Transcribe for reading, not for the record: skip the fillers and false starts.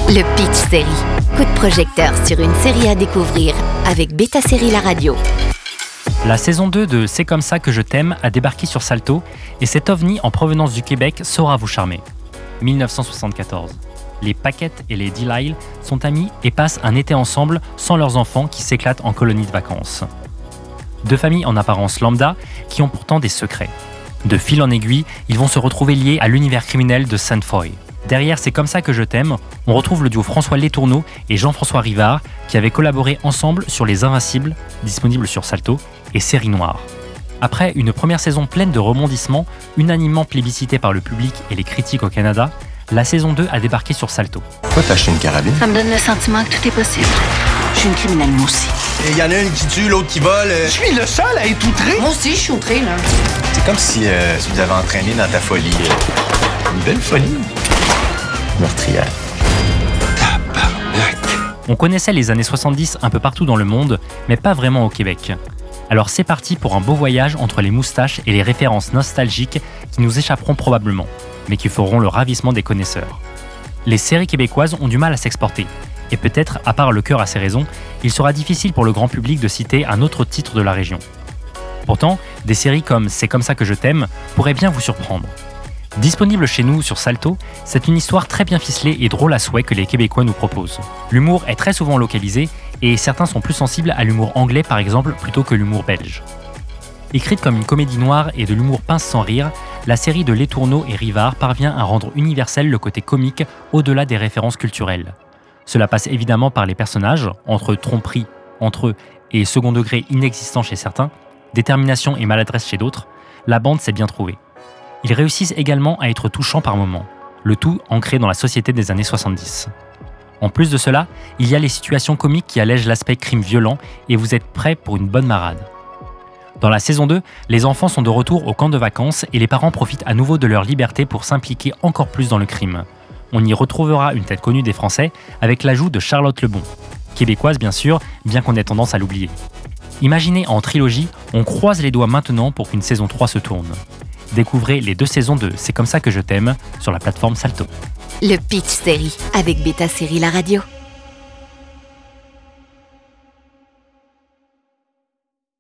Le Pitch Série. Coup de projecteur sur une série à découvrir avec Beta Série La Radio. La saison 2 de C'est comme ça que je t'aime a débarqué sur Salto et cet ovni en provenance du Québec saura vous charmer. 1974. Les Paquette et les Delisle sont amis et passent un été ensemble sans leurs enfants qui s'éclatent en colonie de vacances. Deux familles en apparence lambda qui ont pourtant des secrets. De fil en aiguille, ils vont se retrouver liés à l'univers criminel de Sainte Foy. Derrière C'est comme ça que je t'aime, on retrouve le duo François Letourneau et Jean-François Rivard qui avaient collaboré ensemble sur Les Invincibles, disponibles sur Salto, et Série Noire. Après une première saison pleine de rebondissements, unanimement plébiscitée par le public et les critiques au Canada, la saison 2 a débarqué sur Salto. Pourquoi t'as acheté une carabine? Ça me donne le sentiment que tout est possible. Je suis une criminelle, moi aussi. Il y en a une qui tue, l'autre qui vole. Je suis le seul à être outré. Moi aussi, je suis outrée, là. C'est comme si tu nous avais entraîné dans ta folie. Une belle folie. Meurtrière. Tabarnak. On connaissait les années 70 un peu partout dans le monde, mais pas vraiment au Québec. Alors c'est parti pour un beau voyage entre les moustaches et les références nostalgiques qui nous échapperont probablement, mais qui feront le ravissement des connaisseurs. Les séries québécoises ont du mal à s'exporter, et peut-être, à part Le Cœur à ses raisons, il sera difficile pour le grand public de citer un autre titre de la région. Pourtant, des séries comme C'est comme ça que je t'aime pourraient bien vous surprendre. Disponible chez nous sur Salto, c'est une histoire très bien ficelée et drôle à souhait que les Québécois nous proposent. L'humour est très souvent localisé et certains sont plus sensibles à l'humour anglais par exemple plutôt que l'humour belge. Écrite comme une comédie noire et de l'humour pince sans rire, la série de Letourneau et Rivard parvient à rendre universel le côté comique au-delà des références culturelles. Cela passe évidemment par les personnages, entre tromperie entre eux et second degré inexistant chez certains, détermination et maladresse chez d'autres, la bande s'est bien trouvée. Ils réussissent également à être touchants par moments, le tout ancré dans la société des années 70. En plus de cela, il y a les situations comiques qui allègent l'aspect crime violent et vous êtes prêts pour une bonne marade. Dans la saison 2, les enfants sont de retour au camp de vacances et les parents profitent à nouveau de leur liberté pour s'impliquer encore plus dans le crime. On y retrouvera une tête connue des Français avec l'ajout de Charlotte Lebon, québécoise bien sûr, bien qu'on ait tendance à l'oublier. Imaginez en trilogie, on croise les doigts maintenant pour qu'une saison 3 se tourne. Découvrez les 2 saisons de C'est comme ça que je t'aime sur la plateforme Salto. Le Pitch Série avec Beta Série La Radio.